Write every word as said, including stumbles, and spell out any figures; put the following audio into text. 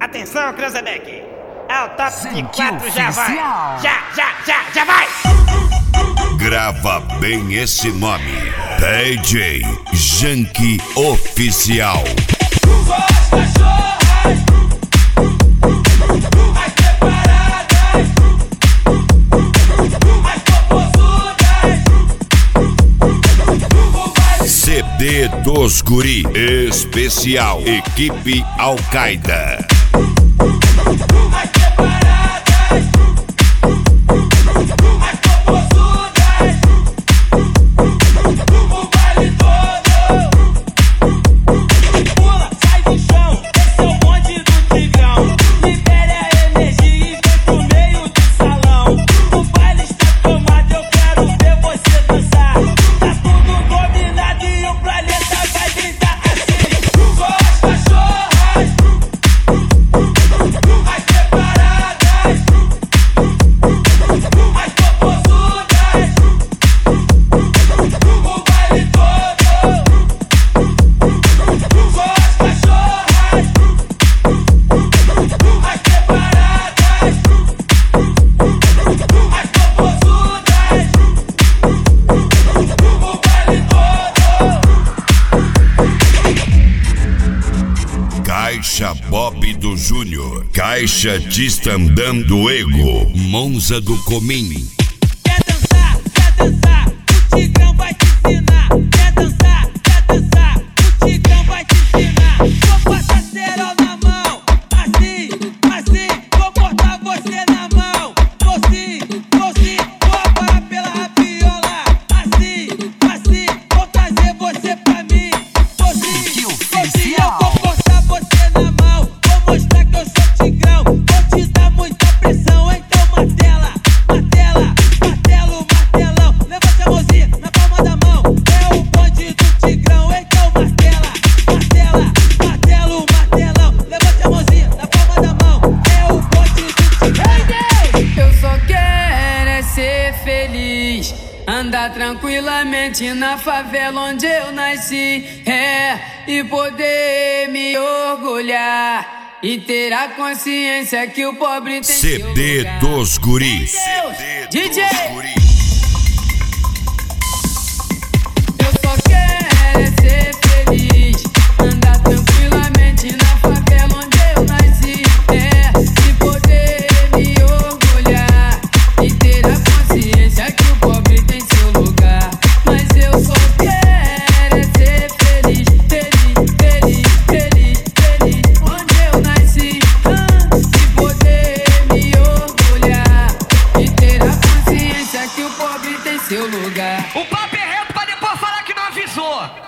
Atenção, Cranzebeck! Ao top de quatro já vai! Já, já, já, já vai! Grava bem esse nome: D J Janky Oficial. C D dos Guri Especial Equipe Al-Qaeda. Caixa Bob do Júnior, Caixa Tistandam do Ego, Monza do Comim. Quer dançar, quer dançar, o Tigrão vai te ensinar. Quer dançar, quer dançar, o Tigrão vai te ensinar. Vou passar cerol na mão, assim, assim, vou cortar você na mão. Vou sim, vou sim, vou parar pela rabiola. Assim, assim, vou trazer você pra mim. Vou sim, vou sim, eu vou cortar você na mão. Vou mostrar que eu sou Tigrão, vou te dar muita pressão. Então martela, martela, martelo, martelão. Levanta a mãozinha na palma da mão. É o bonde do Tigrão, então martela, martela, martelo, martelão. Levanta a mãozinha na palma da mão. É o bonde do Tigrão. Eu só quero é ser feliz, andar tranquilamente na favela onde eu nasci, é, e poder me orgulhar e ter a consciência que o pobre tem C D dos Guri. C D D J. dos Guri. Eu só quero é ser feliz, andar tranquilamente na favela onde eu nasci, é, e poder me orgulhar e ter a consciência que o pobre tem seu lugar. Mas eu só quero é ser feliz, feliz, feliz, feliz, feliz onde eu nasci, ah, e poder me orgulhar e ter a consciência que o pobre tem seu lugar. O papo é reto pra depois falar que não avisou.